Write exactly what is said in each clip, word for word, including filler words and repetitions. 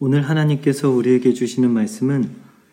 오늘 하나님께서 우리에게 주시는 말씀은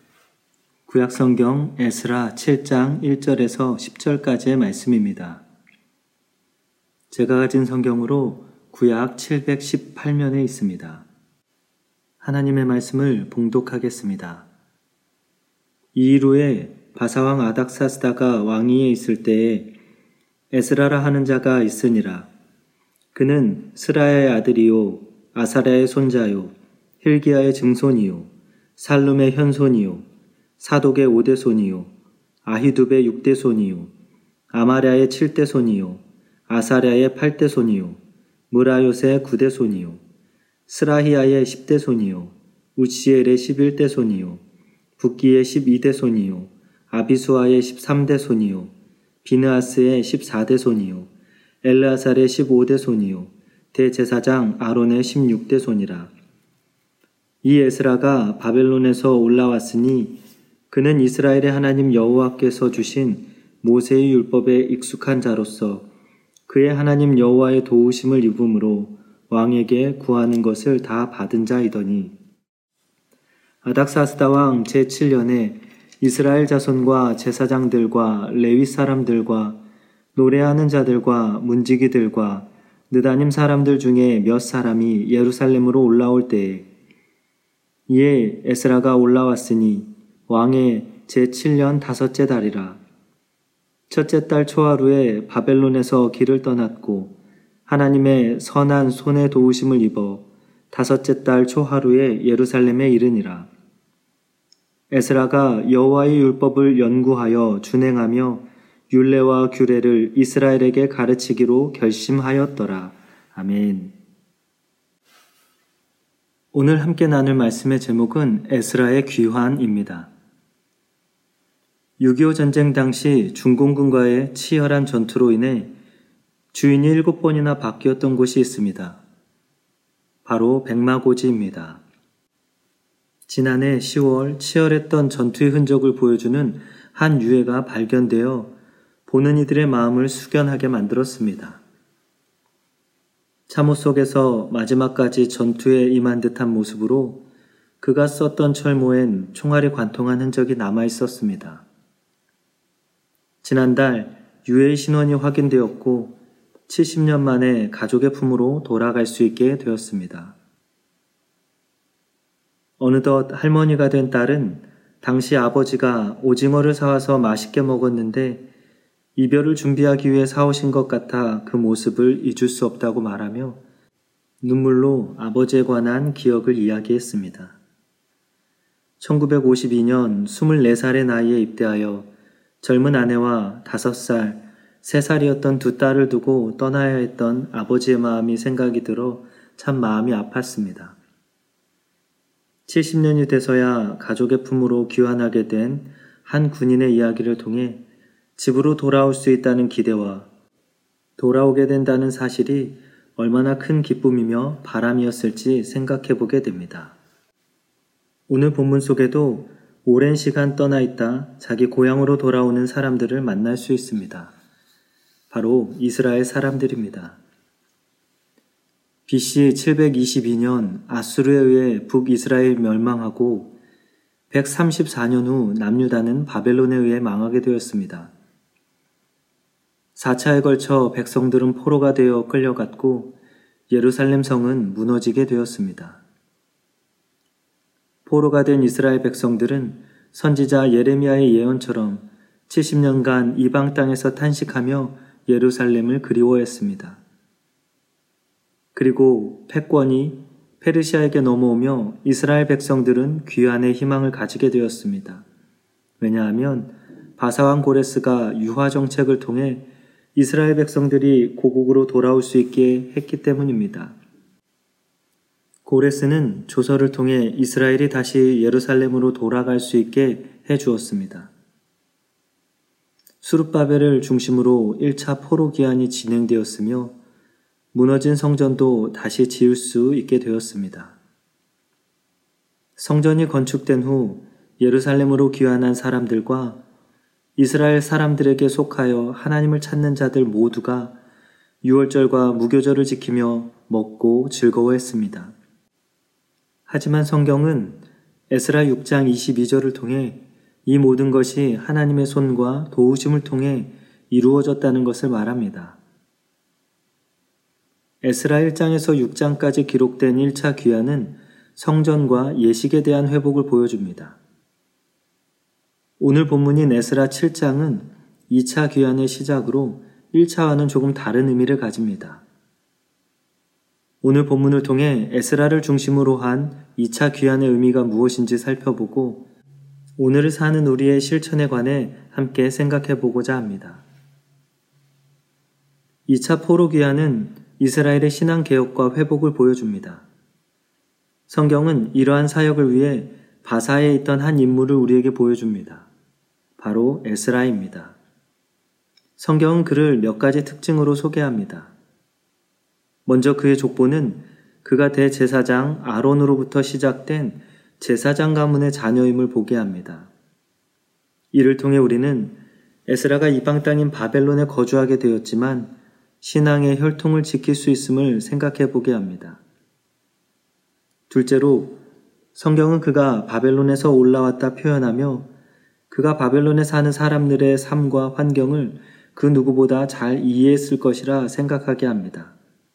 구약성경 에스라 칠 장 일 절에서 십 절까지의 말씀입니다. 제가 가진 성경으로 구약 칠백십팔 면에 있습니다. 하나님의 말씀을 봉독하겠습니다. 이일 후에 바사왕 아닥사스다가 왕위에 있을 때에 에스라라 하는 자가 있으니라. 그는 스라야의 아들이요 아사랴의 손자요 hil기야의 증손이요 살룸의 현손이요 사독의 오대손이요 아히둡의 육대손이요 아마랴의 칠대손이요 아사랴의 팔대손이요 무라요의 구대손이요 스라히야의 십대손이요 우시엘의 십일대손이요 붓기의 십이대손이요 아비수아의 십삼대손이요 비느하스의 십사대손이요 엘르아살의 십오대손이요 대제사장 아론의 십육대손이라. 이 에스라가 바벨론에서 올라왔으니 그는 이스라엘의 하나님 여호와께서 주신 모세의 율법에 익숙한 자로서 그의 하나님 여호와의 도우심을 입음으로 왕에게 구하는 것을 다 받은 자이더니, 아닥사스다 왕 제칠 년에 이스라엘 자손과 제사장들과 레위 사람들과 노래하는 자들과 문지기들과 느다님 사람들 중에 몇 사람이 예루살렘으로 올라올 때에 이에 에스라가 올라왔으니 왕의 제칠 년 다섯째 달이라. 첫째 달 초하루에 바벨론에서 길을 떠났고 하나님의 선한 손의 도우심을 입어 다섯째 달 초하루에 예루살렘에 이르니라. 에스라가 여호와의 율법을 연구하여 준행하며 율례와 규례를 이스라엘에게 가르치기로 결심하였더라. 아멘. 오늘 함께 나눌 말씀의 제목은 에스라의 귀환입니다. 육이오 전쟁 당시 중공군과의 치열한 전투로 인해 주인이 일곱 번이나 바뀌었던 곳이 있습니다. 바로 백마고지입니다. 지난해 시월 치열했던 전투의 흔적을 보여주는 한 유해가 발견되어 보는 이들의 마음을 숙연하게 만들었습니다. 참호 속에서 마지막까지 전투에 임한 듯한 모습으로 그가 썼던 철모엔 총알이 관통한 흔적이 남아 있었습니다. 지난달 유해의 신원이 확인되었고 칠십 년 만에 가족의 품으로 돌아갈 수 있게 되었습니다. 어느덧 할머니가 된 딸은 당시 아버지가 오징어를 사와서 맛있게 먹었는데 이별을 준비하기 위해 사오신 것 같아 그 모습을 잊을 수 없다고 말하며 눈물로 아버지에 관한 기억을 이야기했습니다. 천구백오십이 년 스물네 살의 나이에 입대하여 젊은 아내와 다섯 살, 세 살이었던 두 딸을 두고 떠나야 했던 아버지의 마음이 생각이 들어 참 마음이 아팠습니다. 칠십 년이 돼서야 가족의 품으로 귀환하게 된 한 군인의 이야기를 통해 집으로 돌아올 수 있다는 기대와 돌아오게 된다는 사실이 얼마나 큰 기쁨이며 바람이었을지 생각해 보게 됩니다. 오늘 본문 속에도 오랜 시간 떠나 있다 자기 고향으로 돌아오는 사람들을 만날 수 있습니다. 바로 이스라엘 사람들입니다. 비씨 칠백이십이 년 아수르에 의해 북이스라엘 멸망하고 백삼십사 년 후 남유다는 바벨론에 의해 망하게 되었습니다. 사 차에 걸쳐 백성들은 포로가 되어 끌려갔고 예루살렘 성은 무너지게 되었습니다. 포로가 된 이스라엘 백성들은 선지자 예레미야의 예언처럼 칠십 년간 이방 땅에서 탄식하며 예루살렘을 그리워했습니다. 그리고 패권이 페르시아에게 넘어오며 이스라엘 백성들은 귀환의 희망을 가지게 되었습니다. 왜냐하면 바사왕 고레스가 유화 정책을 통해 이스라엘 백성들이 고국으로 돌아올 수 있게 했기 때문입니다. 고레스는 조서를 통해 이스라엘이 다시 예루살렘으로 돌아갈 수 있게 해주었습니다. 수룹바벨을 중심으로 일 차 포로 기한이 진행되었으며 무너진 성전도 다시 지을 수 있게 되었습니다. 성전이 건축된 후 예루살렘으로 귀환한 사람들과 이스라엘 사람들에게 속하여 하나님을 찾는 자들 모두가 유월절과 무교절을 지키며 먹고 즐거워했습니다. 하지만 성경은 에스라 육 장 이십이 절을 통해 이 모든 것이 하나님의 손과 도우심을 통해 이루어졌다는 것을 말합니다. 에스라 일 장에서 육 장까지 기록된 일 차 귀환은 성전과 예식에 대한 회복을 보여줍니다. 오늘 본문인 에스라 칠 장은 이 차 귀환의 시작으로 일 차와는 조금 다른 의미를 가집니다. 오늘 본문을 통해 에스라를 중심으로 한 이 차 귀환의 의미가 무엇인지 살펴보고 오늘을 사는 우리의 실천에 관해 함께 생각해 보고자 합니다. 이 차 포로 귀환은 이스라엘의 신앙 개혁과 회복을 보여줍니다. 성경은 이러한 사역을 위해 바사에 있던 한 인물을 우리에게 보여줍니다. 바로 에스라입니다. 성경은 그를 몇 가지 특징으로 소개합니다. 먼저 그의 족보는 그가 대제사장 아론으로부터 시작된 제사장 가문의 자녀임을 보게 합니다. 이를 통해 우리는 에스라가 이방 땅인 바벨론에 거주하게 되었지만 신앙의 혈통을 지킬 수 있음을 생각해 보게 합니다. 둘째로 성경은 그가 바벨론에서 올라왔다 표현하며 그가 바벨론에 사는 사람들의 삶과 환경을 그 누구보다 잘 이해했을 것이라 생각하게 합니다.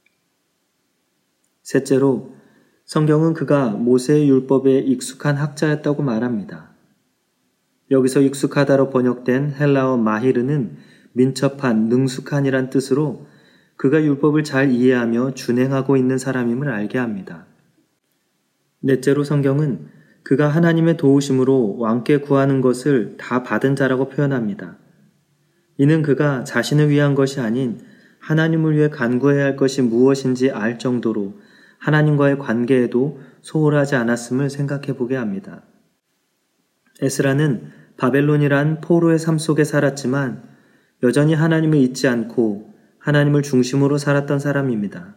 셋째로 성경은 그가 모세의 율법에 익숙한 학자였다고 말합니다. 여기서 익숙하다로 번역된 헬라어 마히르는 민첩한, 능숙한이란 뜻으로 그가 율법을 잘 이해하며 준행하고 있는 사람임을 알게 합니다. 넷째로 성경은 그가 하나님의 도우심으로 왕께 구하는 것을 다 받은 자라고 표현합니다. 이는 그가 자신을 위한 것이 아닌 하나님을 위해 간구해야 할 것이 무엇인지 알 정도로 하나님과의 관계에도 소홀하지 않았음을 생각해 보게 합니다. 에스라는 바벨론이란 포로의 삶 속에 살았지만 여전히 하나님을 잊지 않고 하나님을 중심으로 살았던 사람입니다.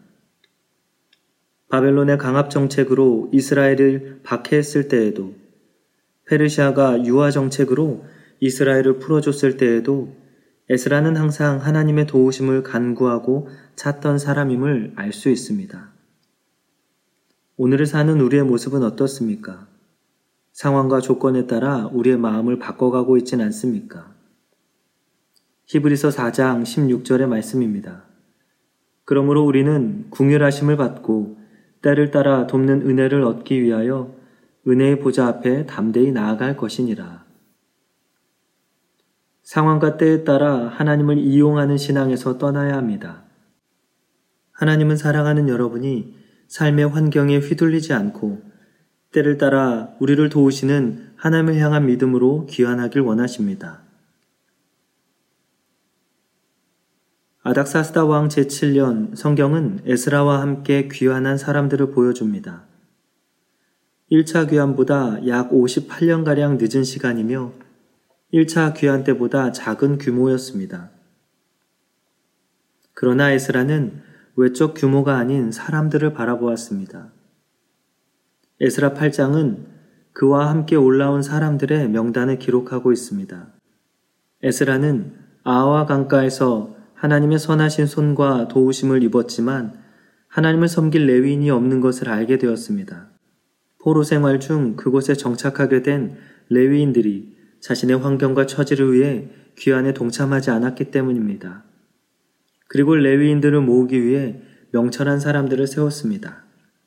바벨론의 강압 정책으로 이스라엘을 박해했을 때에도, 페르시아가 유화 정책으로 이스라엘을 풀어줬을 때에도 에스라는 항상 하나님의 도우심을 간구하고 찾던 사람임을 알 수 있습니다. 오늘을 사는 우리의 모습은 어떻습니까? 상황과 조건에 따라 우리의 마음을 바꿔가고 있진 않습니까? 히브리서 사 장 십육 절의 말씀입니다. 그러므로 우리는 궁휼하심을 받고 때를 따라 돕는 은혜를 얻기 위하여 은혜의 보좌 앞에 담대히 나아갈 것이니라. 상황과 때에 따라 하나님을 이용하는 신앙에서 떠나야 합니다. 하나님은 사랑하는 여러분이 삶의 환경에 휘둘리지 않고 때를 따라 우리를 도우시는 하나님을 향한 믿음으로 귀환하길 원하십니다. 아닥사스다 왕 제칠 년 성경은 에스라와 함께 귀환한 사람들을 보여줍니다. 일 차 귀환보다 약 오십팔 년가량 늦은 시간이며 일 차 귀환 때보다 작은 규모였습니다. 그러나 에스라는 외적 규모가 아닌 사람들을 바라보았습니다. 에스라 팔 장은 그와 함께 올라온 사람들의 명단을 기록하고 있습니다. 에스라는 아와 강가에서 하나님의 선하신 손과 도우심을 입었지만 하나님을 섬길 레위인이 없는 것을 알게 되었습니다. 포로 생활 중 그곳에 정착하게 된 레위인들이 자신의 환경과 처지를 위해 귀환에 동참하지 않았기 때문입니다. 그리고 레위인들을 모으기 위해 명철한 사람들을 세웠습니다.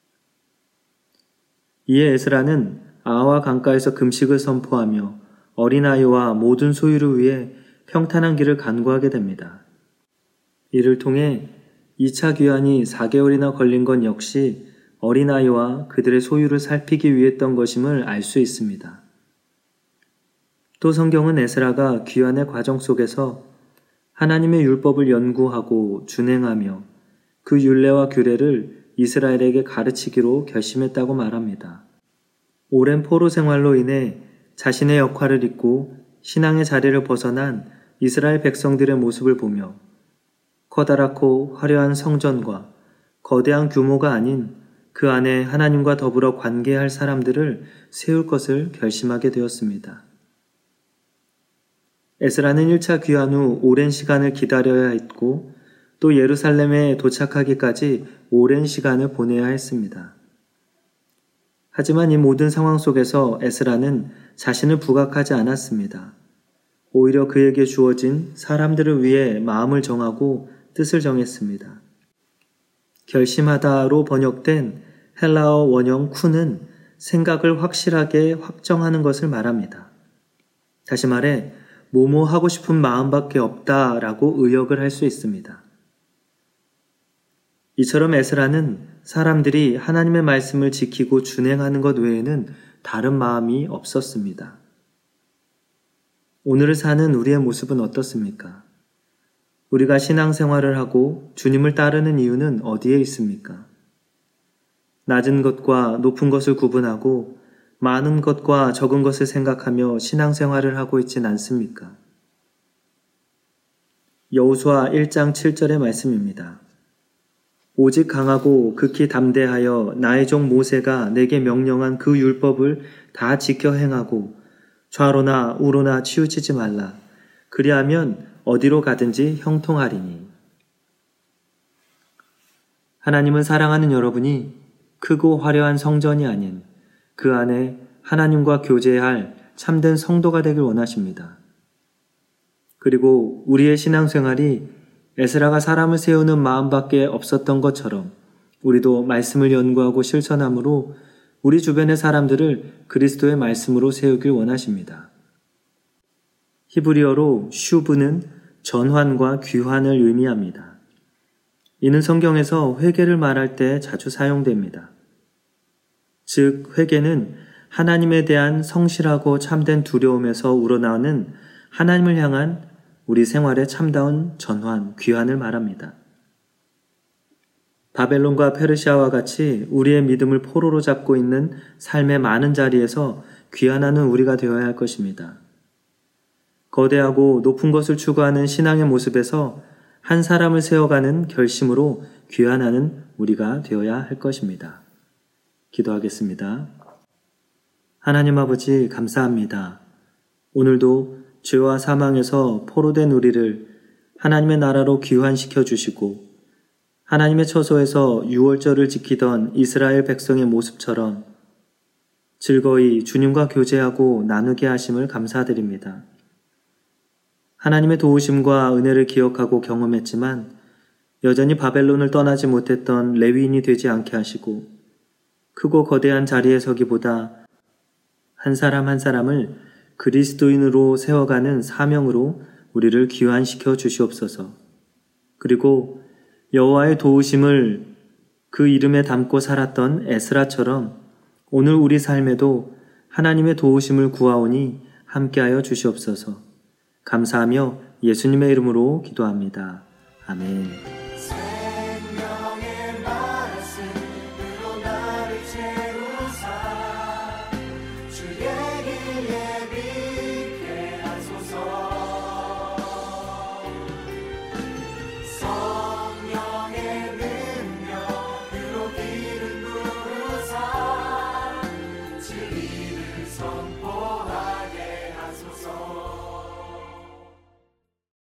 이에 에스라는 아와 강가에서 금식을 선포하며 어린아이와 모든 소유를 위해 평탄한 길을 간구하게 됩니다. 이를 통해 이 차 귀환이 사 개월이나 걸린 건 역시 어린아이와 그들의 소유를 살피기 위했던 것임을 알 수 있습니다. 또 성경은 에스라가 귀환의 과정 속에서 하나님의 율법을 연구하고 준행하며 그 율례와 규례를 이스라엘에게 가르치기로 결심했다고 말합니다. 오랜 포로 생활로 인해 자신의 역할을 잊고 신앙의 자리를 벗어난 이스라엘 백성들의 모습을 보며 커다랗고 화려한 성전과 거대한 규모가 아닌 그 안에 하나님과 더불어 관계할 사람들을 세울 것을 결심하게 되었습니다. 에스라는 일 차 귀환 후 오랜 시간을 기다려야 했고 또 예루살렘에 도착하기까지 오랜 시간을 보내야 했습니다. 하지만 이 모든 상황 속에서 에스라는 자신을 부각하지 않았습니다. 오히려 그에게 주어진 사람들을 위해 마음을 정하고 뜻을 정했습니다. 결심하다로 번역된 헬라어 원형 쿠는 생각을 확실하게 확정하는 것을 말합니다. 다시 말해 뭐뭐 하고 싶은 마음밖에 없다라고 의역을 할 수 있습니다. 이처럼 에스라는 사람들이 하나님의 말씀을 지키고 준행하는 것 외에는 다른 마음이 없었습니다. 오늘을 사는 우리의 모습은 어떻습니까? 우리가 신앙생활을 하고 주님을 따르는 이유는 어디에 있습니까? 낮은 것과 높은 것을 구분하고 많은 것과 적은 것을 생각하며 신앙생활을 하고 있진 않습니까? 여호수아 일 장 칠 절의 말씀입니다. 오직 강하고 극히 담대하여 나의 종 모세가 내게 명령한 그 율법을 다 지켜 행하고 좌로나 우로나 치우치지 말라. 그리하면 어디로 가든지 형통하리니. 하나님은 사랑하는 여러분이 크고 화려한 성전이 아닌 그 안에 하나님과 교제할 참된 성도가 되길 원하십니다. 그리고 우리의 신앙생활이 에스라가 사람을 세우는 마음밖에 없었던 것처럼 우리도 말씀을 연구하고 실천함으로 우리 주변의 사람들을 그리스도의 말씀으로 세우길 원하십니다. 히브리어로 슈브는 전환과 귀환을 의미합니다. 이는 성경에서 회개를 말할 때 자주 사용됩니다. 즉, 회개는 하나님에 대한 성실하고 참된 두려움에서 우러나오는 하나님을 향한 우리 생활의 참다운 전환, 귀환을 말합니다. 바벨론과 페르시아와 같이 우리의 믿음을 포로로 잡고 있는 삶의 많은 자리에서 귀환하는 우리가 되어야 할 것입니다. 거대하고 높은 것을 추구하는 신앙의 모습에서 한 사람을 세워가는 결심으로 귀환하는 우리가 되어야 할 것입니다. 기도하겠습니다. 하나님 아버지 감사합니다. 오늘도 죄와 사망에서 포로된 우리를 하나님의 나라로 귀환시켜 주시고 하나님의 처소에서 유월절을 지키던 이스라엘 백성의 모습처럼 즐거이 주님과 교제하고 나누게 하심을 감사드립니다. 하나님의 도우심과 은혜를 기억하고 경험했지만 여전히 바벨론을 떠나지 못했던 레위인이 되지 않게 하시고 크고 거대한 자리에 서기보다 한 사람 한 사람을 그리스도인으로 세워가는 사명으로 우리를 귀환시켜 주시옵소서. 그리고 여호와의 도우심을 그 이름에 담고 살았던 에스라처럼 오늘 우리 삶에도 하나님의 도우심을 구하오니 함께하여 주시옵소서. 감사하며 예수님의 이름으로 기도합니다. 아멘.